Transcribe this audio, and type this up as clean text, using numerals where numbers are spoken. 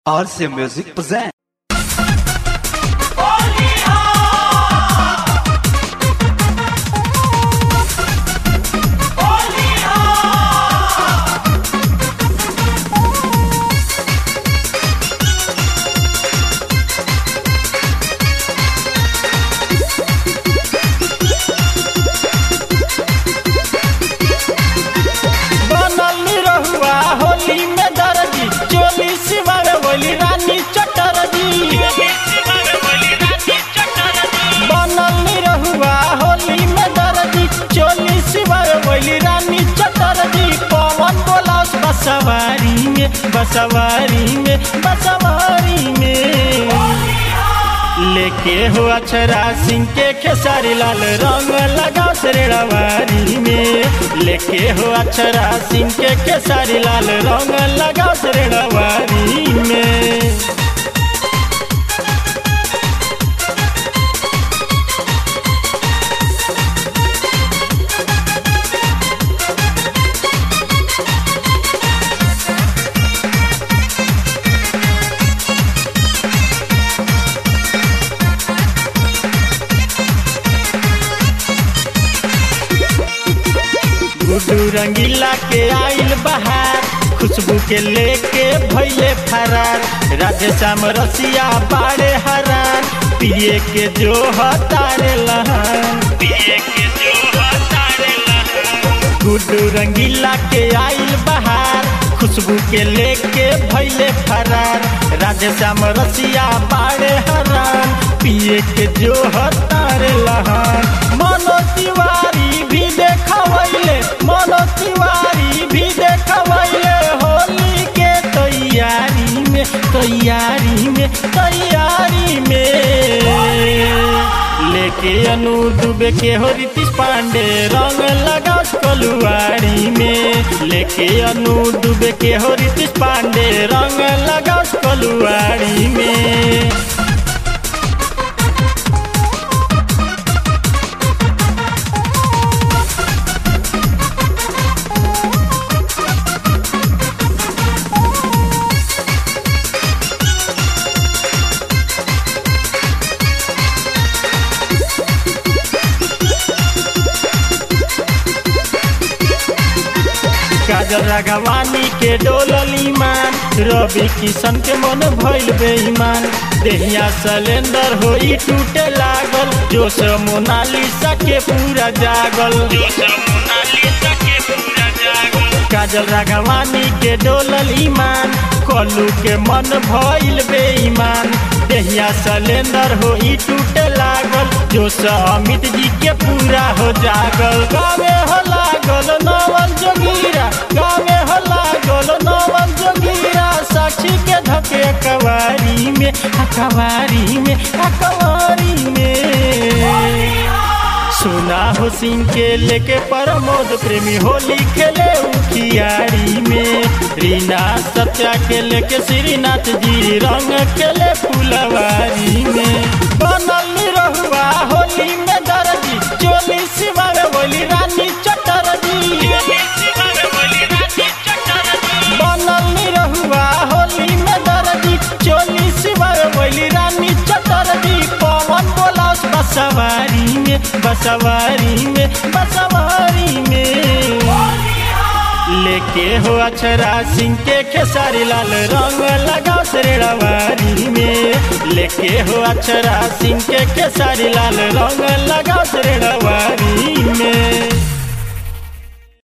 RC Music presents. बसवारी में लेके हो अक्षरा सिंह के खेसारी लाल रंग लगाओ श्रेणवारी में लेके हो अक्षरा सिंह के खेसारी लाल रंग लगाओ श्रेणवारी में। गुड्डू रंगीला के आइल बहार खुशबू के लेके भैले फरार राधे श्याम रसिया बाड़े हरान पिए के जो हतारे लहान गुड्डू रंगीला के आइल बहार खुशबू के लेके भैले फरार राधे श्याम रसिया बाड़े हरान पिए के जो हतारे लहान। मनो तिवारी भी देखवैले मनो तिवारी भी देखवैले होली के तैयारी में लेके अनु दुबे के हो रितिश पांडे रंग लगाओ कलुआरी में लेके अनु दुबे के हो रितिश पांडे रंग लगाओ कलुआरी में। काजल राघवानी के डोलली मान रवि किशन के मन भइल बेईमान देहिया सलेंदर होई टूटे लागल जोश मोनालिसा के पूरा जागल काजल राघवानी के डोलली मान कलू के मन भइल बेईमान देहिया सलेंदर होई टूटे लागल जोश अमित जी के पूरा हो जागल। गावे हो लागल नवल जोगीरा गावे हो लागल नवल जोगीरा साक्षी के धके कवारी में सुना हो सिंह के लेके प्रमोद प्रेमी होली खेले उखियारी में रीना सत्या के लेके श्रीनाथ जी रंग खेले फुलवारी में। बनल रहुआ होली में दर्जी चोली सिवार बोली रानी चटरजी बनल रहुआ होली में दर्जी चोली सिवार बोली रानी चटरजी पवन बोलास बसवारी में लेके हो अक्षरा सिंह के खेसारी लाल रंग लगाओ श्रेणवारी में लेके हो अक्षरा सिंह के खेसारी लाल रंग लगाओ श्रेणवारी